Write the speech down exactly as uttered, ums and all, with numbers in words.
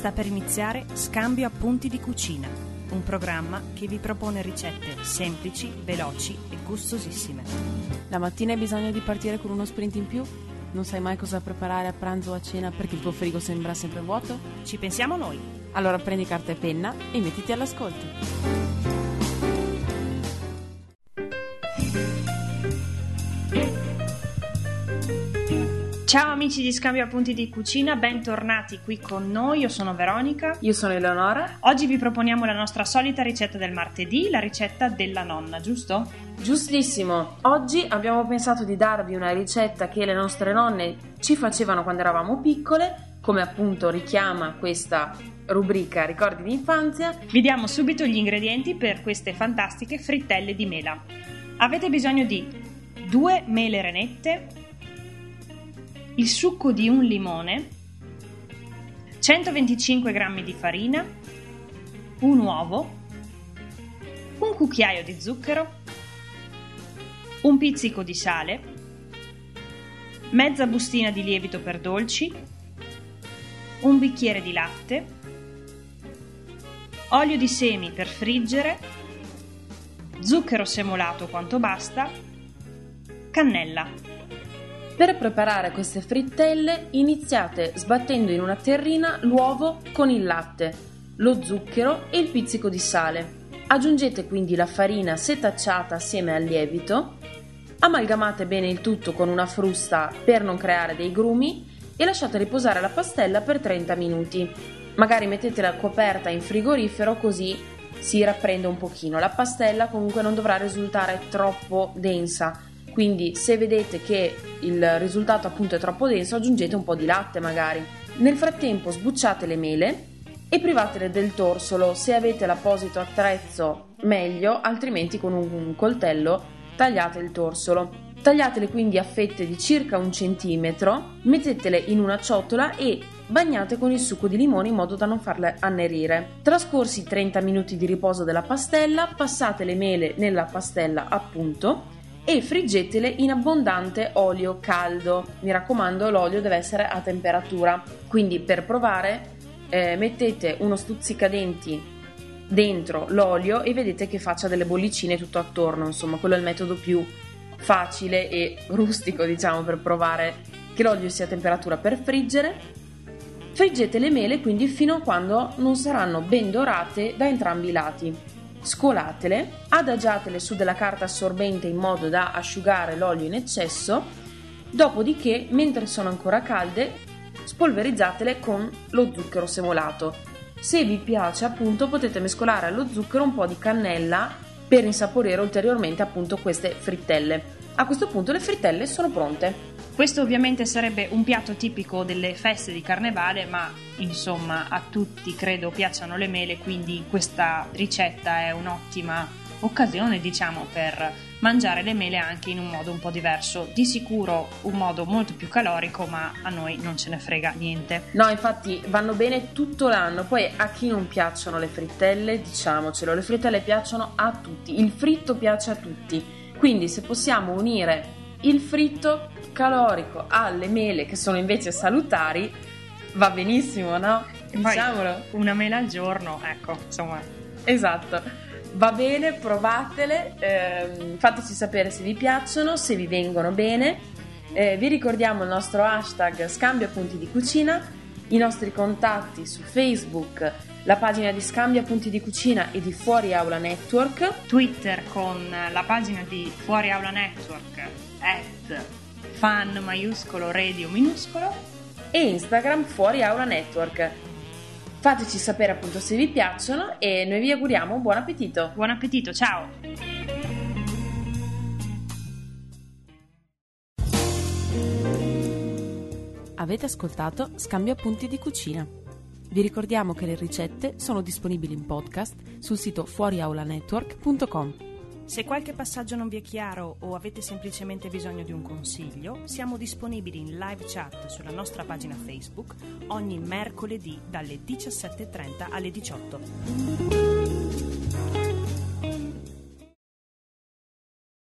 Sta per iniziare Scambio Appunti di Cucina, un programma che vi propone ricette semplici, veloci e gustosissime. La mattina hai bisogno di partire con uno sprint in più? Non sai mai cosa preparare a pranzo o a cena perché il tuo frigo sembra sempre vuoto? Ci pensiamo noi. Allora prendi carta e penna e mettiti all'ascolto. Ciao amici di Scambio Appunti di Cucina, bentornati qui con noi. Io sono Veronica. Io sono Eleonora. Oggi vi proponiamo la nostra solita ricetta del martedì, la ricetta della nonna, giusto? Giustissimo. Oggi abbiamo pensato di darvi una ricetta che le nostre nonne ci facevano quando eravamo piccole, come appunto richiama questa rubrica Ricordi di infanzia. Vi diamo subito gli ingredienti per queste fantastiche frittelle di mela. Avete bisogno di due mele renette, il succo di un limone, centoventicinque grammi di farina, un uovo, un cucchiaio di zucchero, un pizzico di sale, mezza bustina di lievito per dolci, un bicchiere di latte, olio di semi per friggere, zucchero semolato quanto basta, cannella. Per preparare queste frittelle iniziate sbattendo in una terrina l'uovo con il latte, lo zucchero e il pizzico di sale. Aggiungete quindi la farina setacciata assieme al lievito, amalgamate bene il tutto con una frusta per non creare dei grumi e lasciate riposare la pastella per trenta minuti. Magari mettetela coperta in frigorifero così si rapprende un pochino. La pastella comunque non dovrà risultare troppo densa. Quindi se vedete che il risultato appunto è troppo denso, aggiungete un po' di latte magari. Nel frattempo sbucciate le mele e privatele del torsolo. Se avete l'apposito attrezzo meglio, altrimenti con un coltello tagliate il torsolo. Tagliatele quindi a fette di circa un centimetro, mettetele in una ciotola e bagnate con il succo di limone in modo da non farle annerire. Trascorsi trenta minuti di riposo della pastella, passate le mele nella pastella appunto e friggetele in abbondante olio caldo. Mi raccomando, l'olio deve essere a temperatura, quindi per provare eh, mettete uno stuzzicadenti dentro l'olio e vedete che faccia delle bollicine tutto attorno. Insomma, quello è il metodo più facile e rustico, diciamo, per provare che l'olio sia a temperatura per friggere. Friggete le mele quindi fino a quando non saranno ben dorate da entrambi i lati. Scolatele, adagiatele su della carta assorbente in modo da asciugare l'olio in eccesso, dopodiché, mentre sono ancora calde, spolverizzatele con lo zucchero semolato. Se vi piace appunto potete mescolare allo zucchero un po' di cannella per insaporire ulteriormente appunto queste frittelle. A questo punto le frittelle sono pronte. Questo ovviamente sarebbe un piatto tipico delle feste di carnevale, ma insomma a tutti credo piacciono le mele, quindi questa ricetta è un'ottima occasione, diciamo, per mangiare le mele anche in un modo un po' diverso. Di sicuro un modo molto più calorico, ma a noi non ce ne frega niente. No, infatti vanno bene tutto l'anno. Poi a chi non piacciono le frittelle, diciamocelo, le frittelle piacciono a tutti, il fritto piace a tutti, quindi se possiamo unire il fritto calorico alle mele che sono invece salutari va benissimo, no? Diciamolo. Una mela al giorno, ecco, insomma. Esatto, va bene, provatele, ehm, fateci sapere se vi piacciono, se vi vengono bene. Eh, vi ricordiamo il nostro hashtag Scambio Appunti di Cucina, i nostri contatti su Facebook, la pagina di Scambio Appunti di Cucina e di Fuori Aula Network, Twitter con la pagina di Fuori Aula Network at fan maiuscolo radio minuscolo e Instagram Fuori Aula Network. Fateci sapere appunto se vi piacciono e noi vi auguriamo buon appetito. Buon appetito, ciao! Avete ascoltato Scambio Appunti di Cucina. Vi ricordiamo che le ricette sono disponibili in podcast sul sito fuoriaulanetwork punto com. Se qualche passaggio non vi è chiaro o avete semplicemente bisogno di un consiglio, siamo disponibili in live chat sulla nostra pagina Facebook ogni mercoledì dalle diciassette e trenta alle diciotto.